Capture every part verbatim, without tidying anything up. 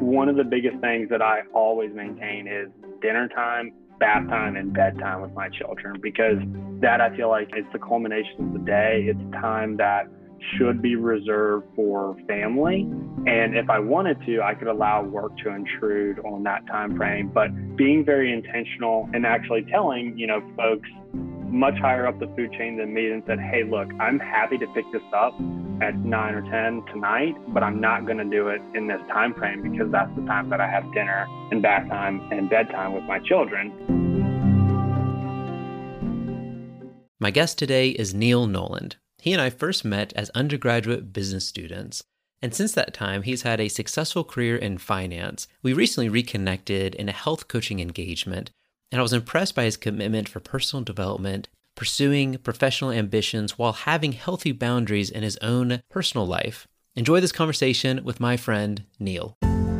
one of the biggest things that I always maintain is dinner time, bath time, and bedtime with my children, because that, I feel like, it's the culmination of the day. It's time that should be reserved for family. And if I wanted to, I could allow work to intrude on that time frame. But being very intentional and actually telling, you know, folks much higher up the food chain than me and said, hey, look, I'm happy to pick this up at nine or ten tonight, but I'm not going to do it in this time frame because that's the time that I have dinner and bath time and bedtime with my children. My guest today is Neil Noland. He and I first met as undergraduate business students, and since that time, he's had a successful career in finance. We recently reconnected in a health coaching engagement, and I was impressed by his commitment for personal development, pursuing professional ambitions while having healthy boundaries in his own personal life. Enjoy this conversation with my friend, Neil.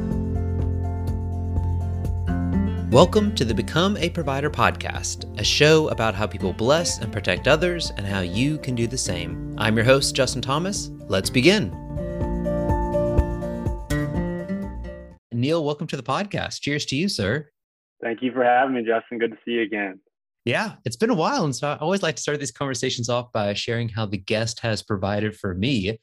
Welcome to the Become a Provider podcast, a show about how people bless and protect others and how you can do the same. I'm your host, Justin Thomas. Let's begin. Neil, welcome to the podcast. Cheers to you, sir. Thank you for having me, Justin. Good to see you again. Yeah, it's been a while. And so I always like to start these conversations off by sharing how the guest has provided for me.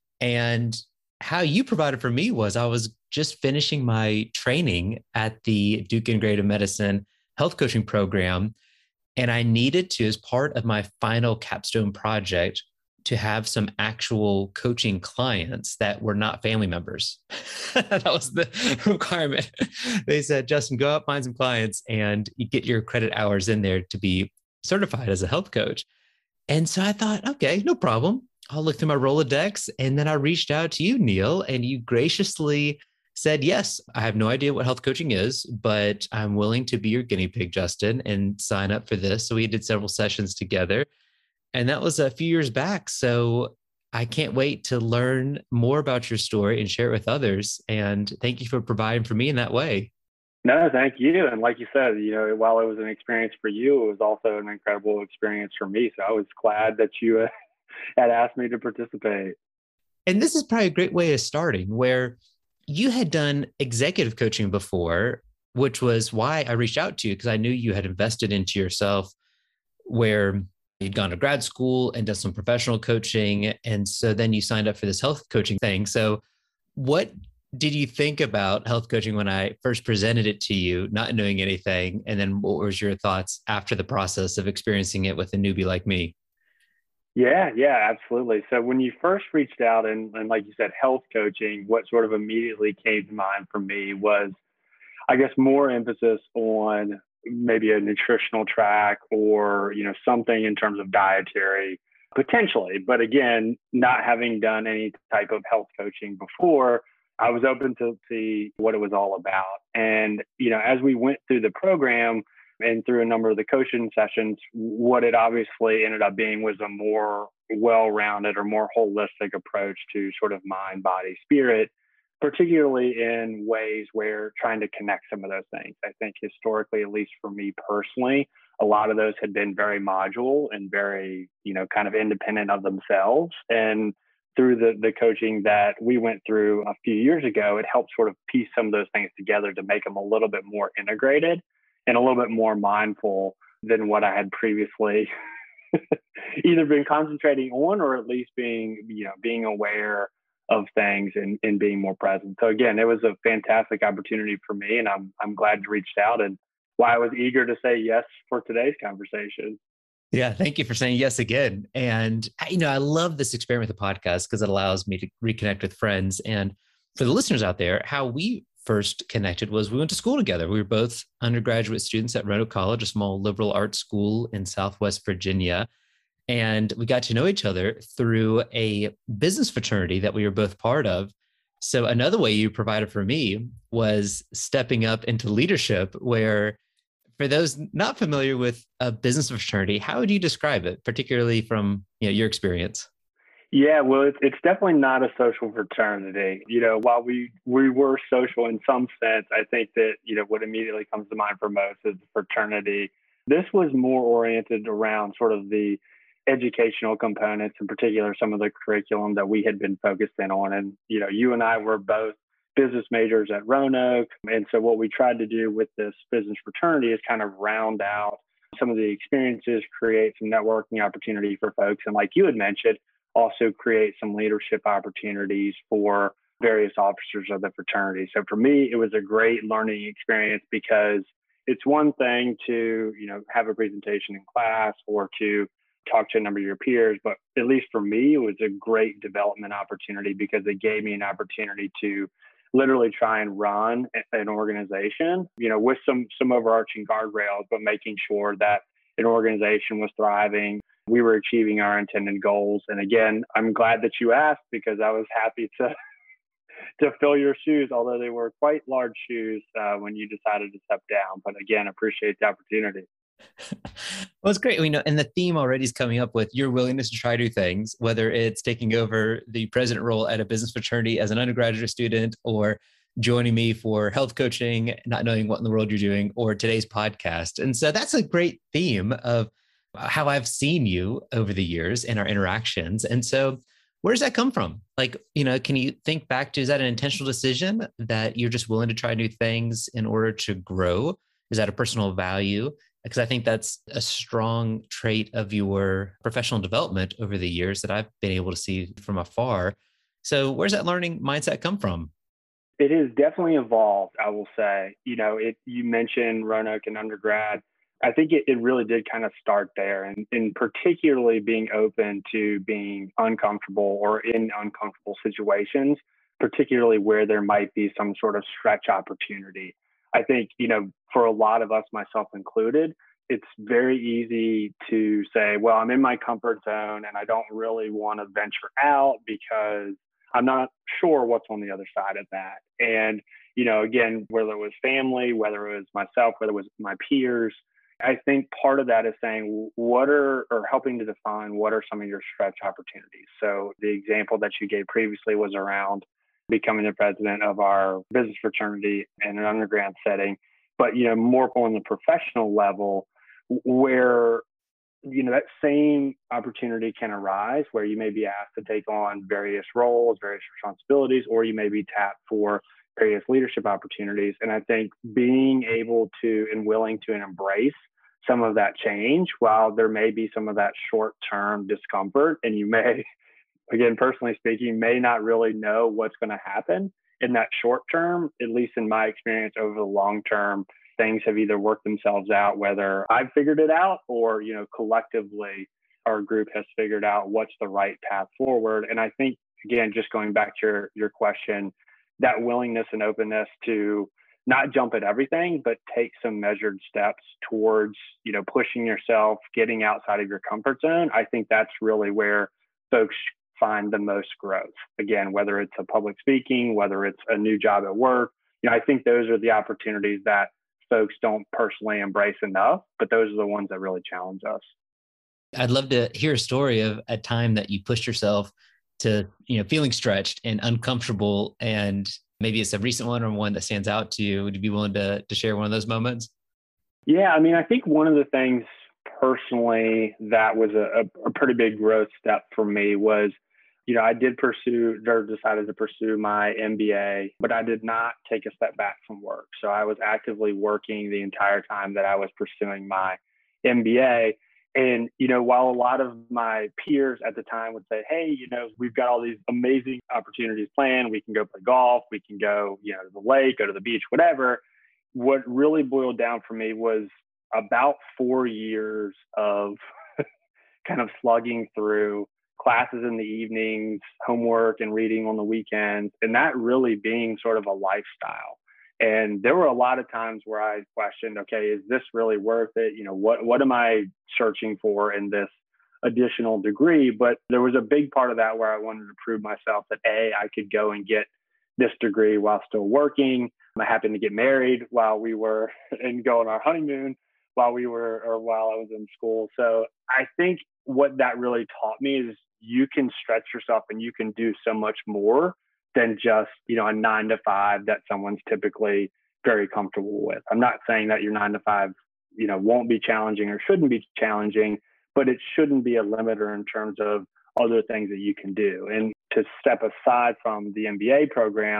And how you provided for me was I was just finishing my training at the Duke Integrative Medicine health coaching program. And I needed to, as part of my final capstone project, to have some actual coaching clients that were not family members. That was the requirement. They said, Justin, go out, find some clients, and you get your credit hours in there to be certified as a health coach. And so I thought, okay, no problem. I'll look through my Rolodex. And then I reached out to you, Neil, and you graciously said, yes, I have no idea what health coaching is, but I'm willing to be your guinea pig, Justin, and sign up for this. So we did several sessions together. And that was a few years back. So I can't wait to learn more about your story and share it with others. And thank you for providing for me in that way. No, thank you. And like you said, you know, while it was an experience for you, it was also an incredible experience for me. So I was glad that you uh, had asked me to participate. And this is probably a great way of starting, where you had done executive coaching before, which was why I reached out to you, because I knew you had invested into yourself, where you'd gone to grad school and done some professional coaching. And so then you signed up for this health coaching thing. So what did you think about health coaching when I first presented it to you, not knowing anything? And then what was your thoughts after the process of experiencing it with a newbie like me? Yeah, yeah, absolutely. So when you first reached out and, and like you said, health coaching, what sort of immediately came to mind for me was, I guess, more emphasis on maybe a nutritional track or, you know, something in terms of dietary potentially. But again, not having done any type of health coaching before, I was open to see what it was all about. And, you know, as we went through the program and through a number of the coaching sessions, what it obviously ended up being was a more well-rounded or more holistic approach to sort of mind, body, spirit, particularly in ways where trying to connect some of those things. I think historically, at least for me personally, a lot of those had been very module and very, you know, kind of independent of themselves. And through the, the coaching that we went through a few years ago, it helped sort of piece some of those things together to make them a little bit more integrated and a little bit more mindful than what I had previously either been concentrating on or at least being, you know, being aware of things and, and being more present. So again, it was a fantastic opportunity for me, and I'm I'm glad you reached out and why I was eager to say yes for today's conversation. Yeah, thank you for saying yes again. And, you know, I love this experiment with the podcast because it allows me to reconnect with friends. And for the listeners out there, how we first connected was we went to school together. We were both undergraduate students at Roanoke College, a small liberal arts school in Southwest Virginia. And we got to know each other through a business fraternity that we were both part of. So another way you provided for me was stepping up into leadership, where for those not familiar with a business fraternity, how would you describe it, particularly from, you know, your experience? Yeah, well, it's, it's definitely not a social fraternity. You know, while we, we were social in some sense, I think that, you know, what immediately comes to mind for most is the fraternity. This was more oriented around sort of the educational components, in particular, some of the curriculum that we had been focused in on. And, you know, you and I were both business majors at Roanoke. And so what we tried to do with this business fraternity is kind of round out some of the experiences, create some networking opportunity for folks. And like you had mentioned, also create some leadership opportunities for various officers of the fraternity. So for me, it was a great learning experience because it's one thing to, you know, have a presentation in class or to talk to a number of your peers, but at least for me, it was a great development opportunity because it gave me an opportunity to literally try and run an organization, you know, with some some overarching guardrails, but making sure that an organization was thriving. We were achieving our intended goals. And again, I'm glad that you asked because I was happy to to fill your shoes, although they were quite large shoes uh, when you decided to step down. But again, appreciate the opportunity. Well, it's great. We know, and the theme already is coming up with your willingness to try new things, whether it's taking over the president role at a business fraternity as an undergraduate student, or joining me for health coaching, not knowing what in the world you're doing, or today's podcast. And so that's a great theme of how I've seen you over the years in our interactions. And so where does that come from? Like, you know, can you think back to, is that an intentional decision that you're just willing to try new things in order to grow? Is that a personal value? Because I think that's a strong trait of your professional development over the years that I've been able to see from afar. So where's that learning mindset come from? It has definitely evolved, I will say. You know, it, you mentioned Roanoke and undergrad. I think it, it really did kind of start there, and, and particularly being open to being uncomfortable or in uncomfortable situations, particularly where there might be some sort of stretch opportunity. I think, you know, for a lot of us, myself included, it's very easy to say, well, I'm in my comfort zone and I don't really want to venture out because I'm not sure what's on the other side of that. And, you know, again, whether it was family, whether it was myself, whether it was my peers, I think part of that is saying what are, or helping to define what are some of your stretch opportunities. So the example that you gave previously was around becoming the president of our business fraternity in an undergrad setting, but, you know, more on the professional level where, you know, that same opportunity can arise where you may be asked to take on various roles, various responsibilities, or you may be tapped for various leadership opportunities. And I think being able to and willing to embrace some of that change, while there may be some of that short-term discomfort, and you may, again, personally speaking, may not really know what's going to happen in that short term, at least in my experience over the long term, things have either worked themselves out, whether I've figured it out or, you know, collectively our group has figured out what's the right path forward. And I think, again, just going back to your, your question, that willingness and openness to not jump at everything, but take some measured steps towards, you know, pushing yourself, getting outside of your comfort zone. I think that's really where folks find the most growth. Again, whether it's a public speaking, whether it's a new job at work, you know, I think those are the opportunities that folks don't personally embrace enough, but those are the ones that really challenge us. I'd love to hear a story of a time that you pushed yourself to, you know, feeling stretched and uncomfortable, and maybe it's a recent one or one that stands out to you. Would you be willing to, to share one of those moments? Yeah, I mean, I think one of the things personally that was a, a pretty big growth step for me was, you know, I did pursue or decided to pursue my M B A, but I did not take a step back from work. So I was actively working the entire time that I was pursuing my M B A. And, you know, while a lot of my peers at the time would say, hey, you know, we've got all these amazing opportunities planned. We can go play golf. We can go, you know, to the lake, go to the beach, whatever. What really boiled down for me was about four years of kind of slugging through classes in the evenings, homework and reading on the weekends, and that really being sort of a lifestyle. And there were a lot of times where I questioned, okay, is this really worth it? You know, what, what am I searching for in this additional degree? But there was a big part of that where I wanted to prove myself that A, I could go and get this degree while still working. I happened to get married while we were and go on our honeymoon while we were, or while I was in school. So I think what that really taught me is you can stretch yourself and you can do so much more than just, you know, a nine to five that someone's typically very comfortable with. I'm not saying that your nine to five, you know, won't be challenging or shouldn't be challenging, but it shouldn't be a limiter in terms of other things that you can do. And to step aside from the M B A program,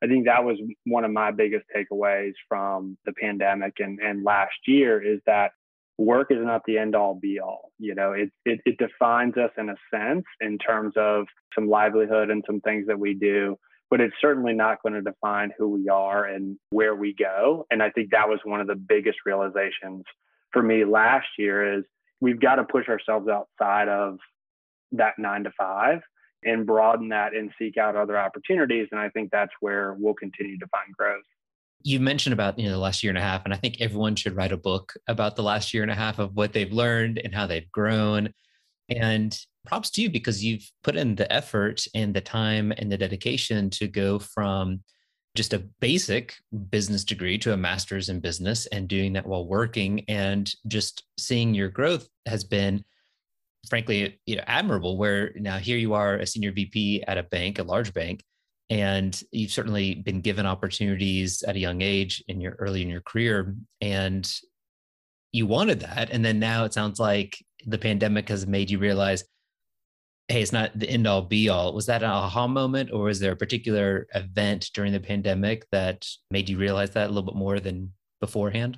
I think that was one of my biggest takeaways from the pandemic and, and last year is that work is not the end all be all. You know, it, it, it defines us in a sense in terms of some livelihood and some things that we do, but it's certainly not going to define who we are and where we go. And I think that was one of the biggest realizations for me last year is we've got to push ourselves outside of that nine to five and broaden that and seek out other opportunities. And I think that's where we'll continue to find growth. You mentioned about, you know, the last year and a half, and I think everyone should write a book about the last year and a half of what they've learned and how they've grown. And props to you because you've put in the effort and the time and the dedication to go from just a basic business degree to a master's in business and doing that while working, and just seeing your growth has been frankly, you know, admirable, where now here you are a senior V P at a bank, a large bank, and you've certainly been given opportunities at a young age in your early in your career, and you wanted that. And then now it sounds like the pandemic has made you realize, hey, it's not the end all be all. Was that an aha moment, or was there a particular event during the pandemic that made you realize that a little bit more than beforehand?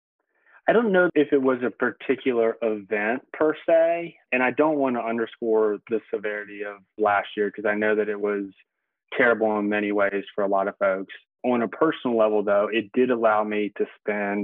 I don't know if it was a particular event per se, and I don't want to underscore the severity of last year because I know that it was terrible in many ways for a lot of folks. On a personal level, though, it did allow me to spend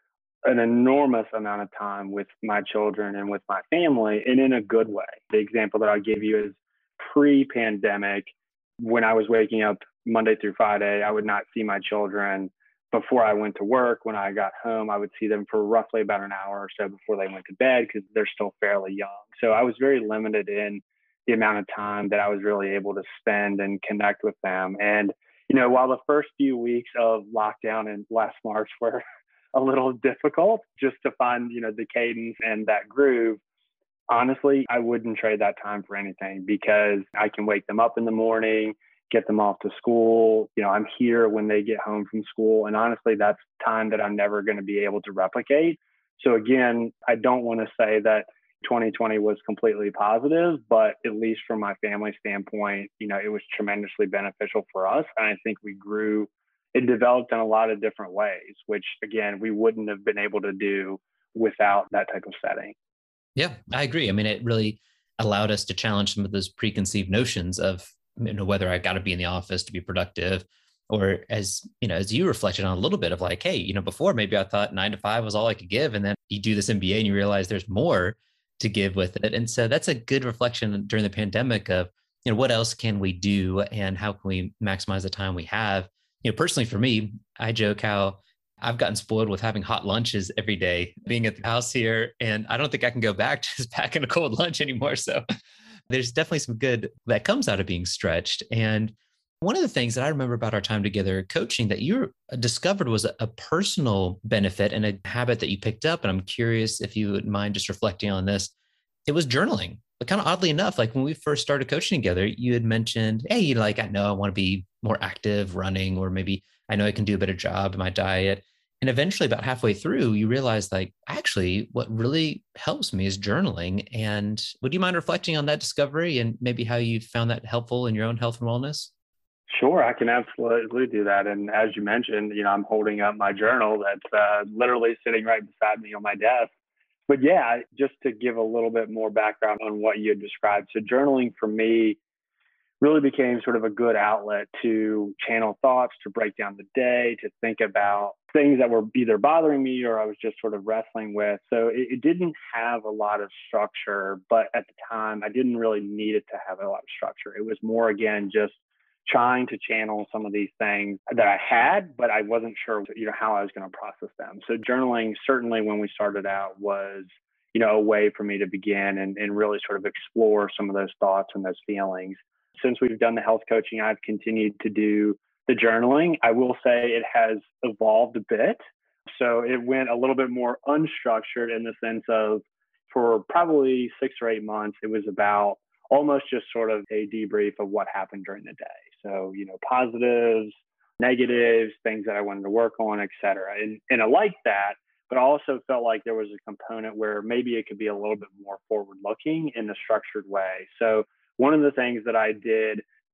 an enormous amount of time with my children and with my family, and in a good way. The example that I'll give you is pre-pandemic, when I was waking up Monday through Friday, I would not see my children before I went to work. When I got home, I would see them for roughly about an hour or so before they went to bed because they're still fairly young. So I was very limited in the amount of time that I was really able to spend and connect with them. And, you know, while the first few weeks of lockdown in last March were a little difficult just to find, you know, the cadence and that groove, honestly, I wouldn't trade that time for anything because I can wake them up in the morning, get them off to school. You know, I'm here when they get home from school. And honestly, that's time that I'm never going to be able to replicate. So again, I don't want to say that twenty twenty was completely positive, but at least from my family standpoint, you know, it was tremendously beneficial for us. And I think we grew and developed in a lot of different ways, which again, we wouldn't have been able to do without that type of setting. Yeah, I agree. I mean, it really allowed us to challenge some of those preconceived notions of, you know, whether I got to be in the office to be productive, or as, you know, as you reflected on a little bit of like, hey, you know, before maybe I thought nine to five was all I could give. And then you do this M B A and you realize there's more to give with it. And so that's a good reflection during the pandemic of, you know, what else can we do and how can we maximize the time we have? You know, personally for me, I joke how I've gotten spoiled with having hot lunches every day, being at the house here, and I don't think I can go back to just packing a cold lunch anymore. So there's definitely some good that comes out of being stretched. And one of the things that I remember about our time together coaching that you discovered was a, a personal benefit and a habit that you picked up. And I'm curious if you would mind just reflecting on this. It was journaling. But kind of oddly enough, like when we first started coaching together, you had mentioned, hey, you know, like, I know I want to be more active running, or maybe I know I can do a better job in my diet. And eventually about halfway through, you realize like, actually, what really helps me is journaling. And would you mind reflecting on that discovery and maybe how you found that helpful in your own health and wellness? Sure, I can absolutely do that. And as you mentioned, you know, I'm holding up my journal that's uh, literally sitting right beside me on my desk. But yeah, just to give a little bit more background on what you had described. So journaling for me really became sort of a good outlet to channel thoughts, to break down the day, to think about things that were either bothering me or I was just sort of wrestling with. So it, it didn't have a lot of structure, but at the time I didn't really need it to have a lot of structure. It was more, again, just trying to channel some of these things that I had, but I wasn't sure, you know, how I was going to process them. So journaling, certainly when we started out, was, you know, a way for me to begin and, and really sort of explore some of those thoughts and those feelings. Since we've done the health coaching, I've continued to do the journaling. I will say it has evolved a bit. So it went a little bit more unstructured in the sense of, for probably six or eight months, it was about almost just sort of a debrief of what happened during the day. So, you know, positives, negatives, things that I wanted to work on, et cetera. And, and I liked that, but I also felt like there was a component where maybe it could be a little bit more forward looking in a structured way. So one of the things that I did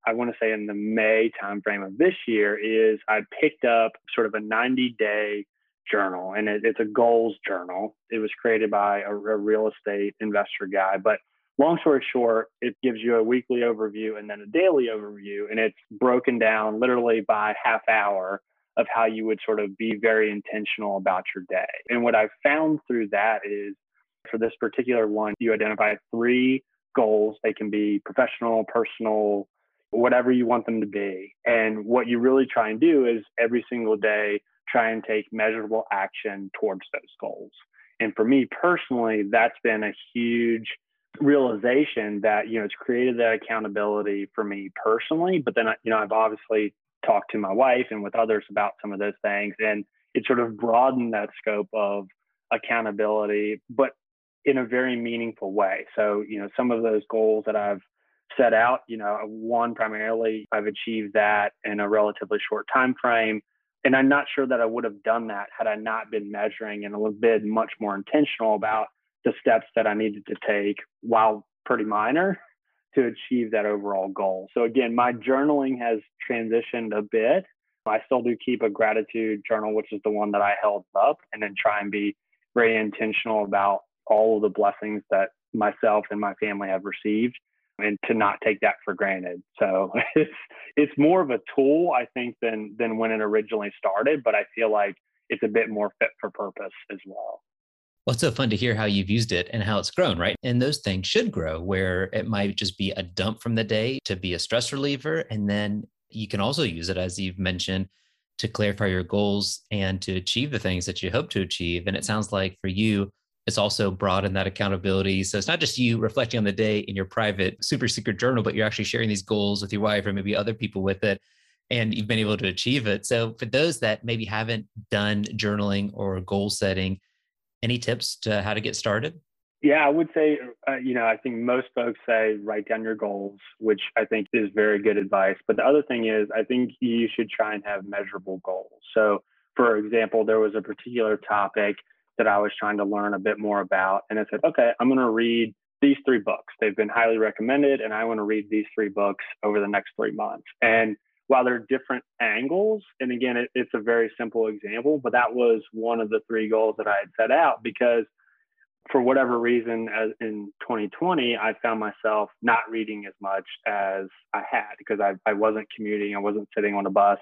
I want to say in the May timeframe of this year, is I picked up sort of a ninety day journal, and it, it's a goals journal. It was created by a, a real estate investor guy, but long story short, it gives you a weekly overview and then a daily overview, and it's broken down literally by half hour of how you would sort of be very intentional about your day. And what I've found through that is, for this particular one, you identify three goals. They can be professional, personal, whatever you want them to be. And what you really try and do is every single day, try and take measurable action towards those goals. And for me personally, that's been a huge realization that, you know, it's created that accountability for me personally. But then, you know, I've obviously talked to my wife and with others about some of those things, and it sort of broadened that scope of accountability, but in a very meaningful way. So, you know, some of those goals that I've set out, you know, one, primarily I've achieved that in a relatively short time frame. And I'm not sure that I would have done that had I not been measuring and been much more intentional about the steps that I needed to take, while pretty minor, to achieve that overall goal. So again, my journaling has transitioned a bit. I still do keep a gratitude journal, which is the one that I held up, and then try and be very intentional about all of the blessings that myself and my family have received, and to not take that for granted. So it's it's more of a tool, I think, than than when it originally started, but I feel like it's a bit more fit for purpose as well. Well, it's so fun to hear how you've used it and how it's grown, right? And those things should grow, where it might just be a dump from the day to be a stress reliever. And then you can also use it, as you've mentioned, to clarify your goals and to achieve the things that you hope to achieve. And it sounds like for you, it's also broadened that accountability. So it's not just you reflecting on the day in your private super secret journal, but you're actually sharing these goals with your wife or maybe other people with it, and you've been able to achieve it. So for those that maybe haven't done journaling or goal setting, any tips to how to get started? Yeah, I would say, uh, you know, I think most folks say write down your goals, which I think is very good advice. But the other thing is, I think you should try and have measurable goals. So, for example, there was a particular topic that I was trying to learn a bit more about. And I said, okay, I'm going to read these three books. They've been highly recommended, and I want to read these three books over the next three months. And while they're different angles, and again, it, it's a very simple example, but that was one of the three goals that I had set out, because for whatever reason, as in twenty twenty, I found myself not reading as much as I had, because I, I wasn't commuting, I wasn't sitting on a bus,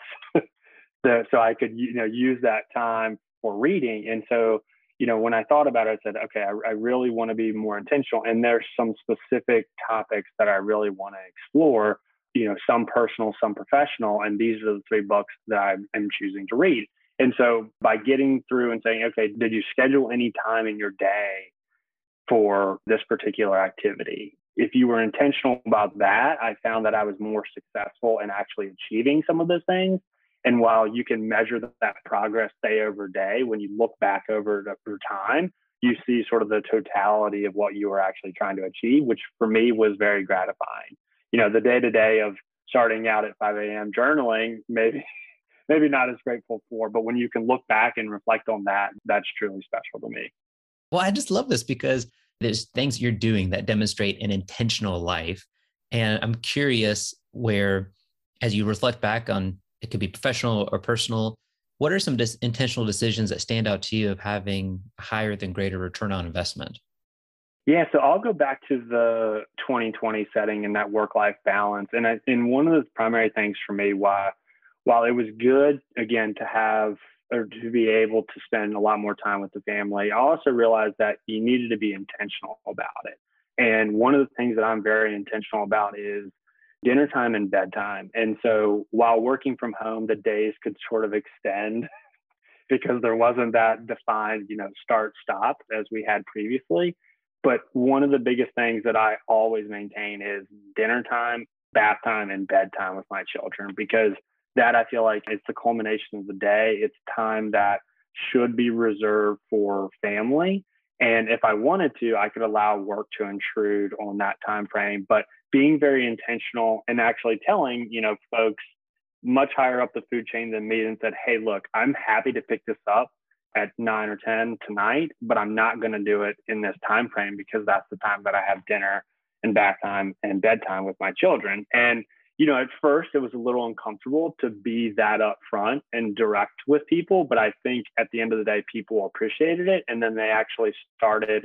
so, so I could, you know, use that time for reading. And so, you know, when I thought about it, I said, okay, I, I really want to be more intentional, and there's some specific topics that I really want to explore. You know, some personal, some professional, and these are the three books that I am choosing to read. And so by getting through and saying, okay, did you schedule any time in your day for this particular activity? If you were intentional about that, I found that I was more successful in actually achieving some of those things. And while you can measure that progress day over day, when you look back over it over time, you see sort of the totality of what you were actually trying to achieve, which for me was very gratifying. You know, the day-to-day of starting out at five a.m. journaling, maybe maybe not as grateful for, but when you can look back and reflect on that, that's truly special to me. Well, I just love this because there's things you're doing that demonstrate an intentional life. And I'm curious where, as you reflect back on, it could be professional or personal, what are some dis- intentional decisions that stand out to you of having higher than greater return on investment? Yeah, so I'll go back to the twenty twenty setting and that work-life balance. And I, and one of the primary things for me, why, while it was good, again, to have or to be able to spend a lot more time with the family, I also realized that you needed to be intentional about it. And one of the things that I'm very intentional about is dinner time and bedtime. And so while working from home, the days could sort of extend because there wasn't that defined, you know, start stop as we had previously. But one of the biggest things that I always maintain is dinner time, bath time, and bedtime with my children, because that, I feel like, it's the culmination of the day. It's time that should be reserved for family. And if I wanted to, I could allow work to intrude on that time frame. But being very intentional and actually telling, you know, folks much higher up the food chain than me, and said, hey, look, I'm happy to pick this up at nine or ten tonight, but I'm not going to do it in this time frame, because that's the time that I have dinner and bath time and bedtime with my children. And, you know, at first it was a little uncomfortable to be that upfront and direct with people. But I think at the end of the day, people appreciated it. And then they actually started,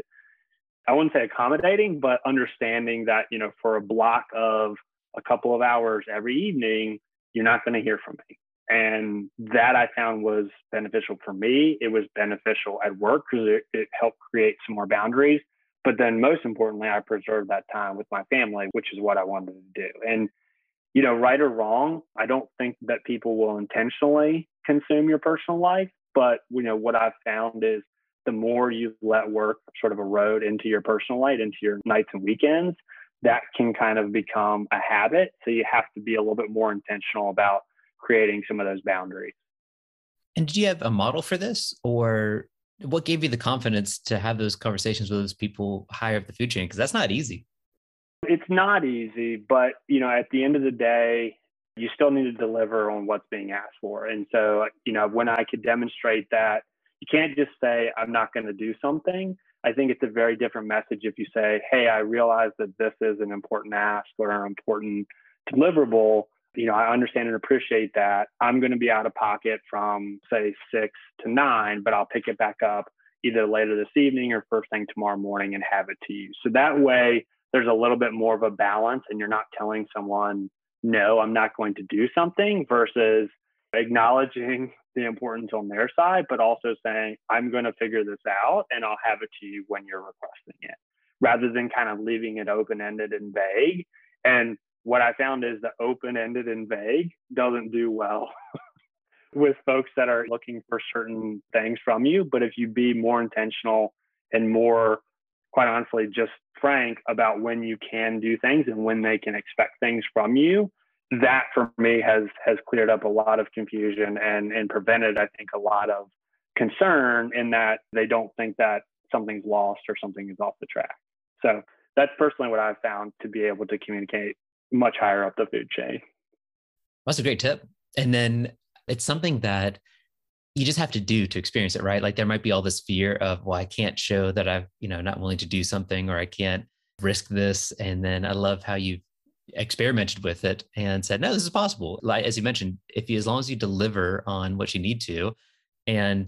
I wouldn't say accommodating, but understanding that, you know, for a block of a couple of hours every evening, you're not going to hear from me. And that I found was beneficial for me. It was beneficial at work because it, it helped create some more boundaries. But then most importantly, I preserved that time with my family, which is what I wanted to do. And, you know, right or wrong, I don't think that people will intentionally consume your personal life. But, you know, what I've found is the more you let work sort of erode into your personal life, into your nights and weekends, that can kind of become a habit. So you have to be a little bit more intentional about creating some of those boundaries. And did you have a model for this, or what gave you the confidence to have those conversations with those people higher up the food chain? Because that's not easy. It's not easy, but, you know, at the end of the day, you still need to deliver on what's being asked for. And so, you know, when I could demonstrate that, you can't just say, I'm not going to do something. I think it's a very different message if you say, hey, I realize that this is an important ask or an important deliverable. You know, I understand and appreciate that. I'm going to be out of pocket from, say, six to nine, but I'll pick it back up either later this evening or first thing tomorrow morning and have it to you. So that way, there's a little bit more of a balance, and you're not telling someone, no, I'm not going to do something, versus acknowledging the importance on their side, but also saying, I'm going to figure this out and I'll have it to you when you're requesting it, rather than kind of leaving it open-ended and vague. And what I found is that open-ended and vague doesn't do well with folks that are looking for certain things from you. But if you be more intentional and more, quite honestly, just frank about when you can do things and when they can expect things from you, that for me has has cleared up a lot of confusion and, and prevented, I think, a lot of concern in that they don't think that something's lost or something is off the track. So that's personally what I've found to be able to communicate much higher up the food chain. That's a great tip. And then it's something that you just have to do to experience it, right? Like there might be all this fear of, well, I can't show that I've, you know, not willing to do something, or I can't risk this. And then I love how you experimented with it and said, no, this is possible. Like, as you mentioned, if you, as long as you deliver on what you need to and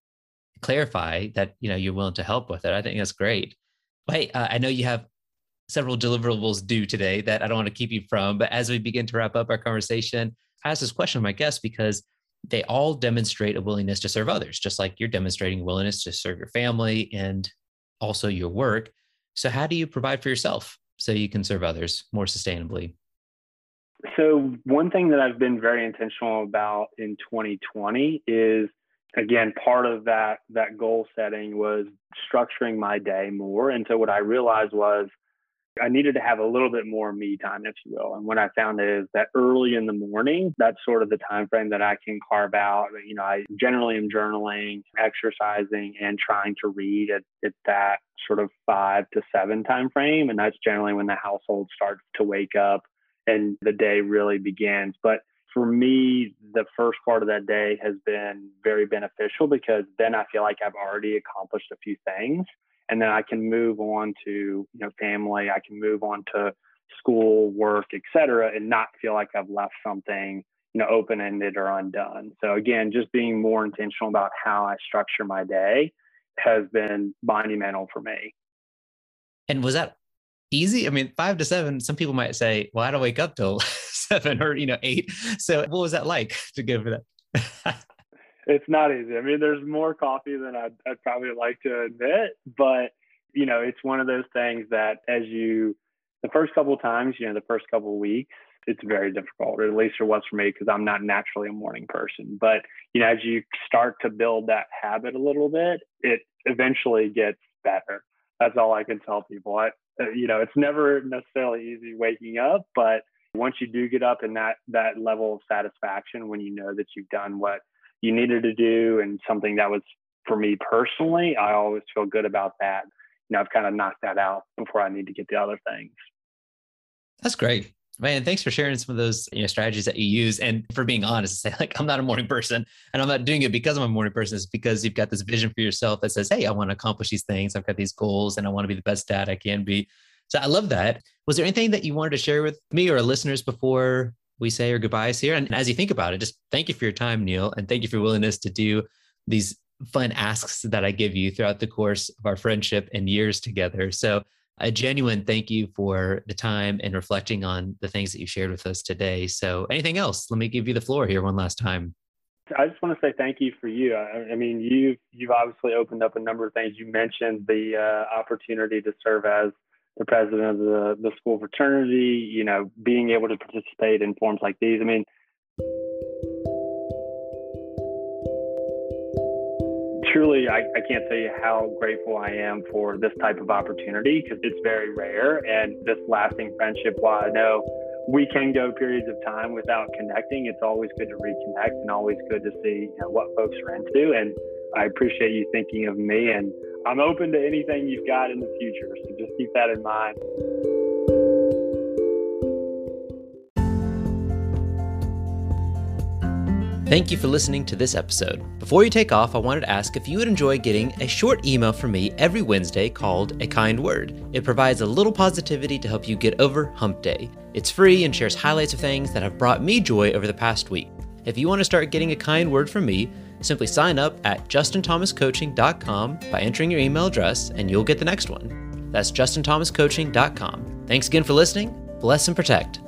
clarify that, you know, you're willing to help with it, I think that's great. Hey, uh, I know you have several deliverables due today that I don't want to keep you from, but as we begin to wrap up our conversation, I ask this question to my guests because they all demonstrate a willingness to serve others, just like you're demonstrating a willingness to serve your family and also your work. So how do you provide for yourself so you can serve others more sustainably? So one thing that I've been very intentional about in twenty twenty is, again, part of that, that goal setting was structuring my day more. And so what I realized was I needed to have a little bit more me time, if you will. And what I found is that early in the morning, that's sort of the time frame that I can carve out. You know, I generally am journaling, exercising, and trying to read at, at that sort of five to seven time frame. And that's generally when the household starts to wake up and the day really begins. But for me, the first part of that day has been very beneficial because then I feel like I've already accomplished a few things. And then I can move on to, you know, family. I can move on to school, work, et cetera, and not feel like I've left something, you know, open-ended or undone. So again, just being more intentional about how I structure my day has been monumental for me. And was that easy? I mean, five to seven, some people might say, well, I don't wake up till seven or, you know, eight. So what was that like to go for that? It's not easy. I mean, there's more coffee than I'd, I'd probably like to admit, but, you know, it's one of those things that as you, the first couple of times, you know, the first couple of weeks, it's very difficult, or at least it was for me because I'm not naturally a morning person. But, you know, as you start to build that habit a little bit, it eventually gets better. That's all I can tell people. I, you know, it's never necessarily easy waking up, but once you do get up in that, that level of satisfaction, when you know that you've done what you needed to do and something that was for me personally, I always feel good about that. You know, I've kind of knocked that out before I need to get the other things. That's great, man. Thanks for sharing some of those, you know, strategies that you use, and for being honest to say, like, I'm not a morning person and I'm not doing it because I'm a morning person. It's because you've got this vision for yourself that says, hey, I want to accomplish these things. I've got these goals and I want to be the best dad I can be. So I love that. Was there anything that you wanted to share with me or our listeners before we say our goodbyes here? And as you think about it, just thank you for your time, Neil, and thank you for your willingness to do these fun asks that I give you throughout the course of our friendship and years together. So a genuine thank you for the time and reflecting on the things that you shared with us today. So anything else? Let me give you the floor here one last time. I just want to say thank you for you. I, I mean, you've, you've obviously opened up a number of things. You mentioned the uh, opportunity to serve as the president of the, the school fraternity, you know, being able to participate in forums like these. I mean, truly, I, I can't tell you how grateful I am for this type of opportunity, because it's very rare. And this lasting friendship, while I know we can go periods of time without connecting, it's always good to reconnect and always good to see, you know, what folks are into. And I appreciate you thinking of me, and I'm open to anything you've got in the future. So just keep that in mind. Thank you for listening to this episode. Before you take off, I wanted to ask if you would enjoy getting a short email from me every Wednesday called A Kind Word. It provides a little positivity to help you get over hump day. It's free and shares highlights of things that have brought me joy over the past week. If you want to start getting a kind word from me, simply sign up at justin thomas coaching dot com by entering your email address, and you'll get the next one. That's justin thomas coaching dot com. Thanks again for listening. Bless and protect.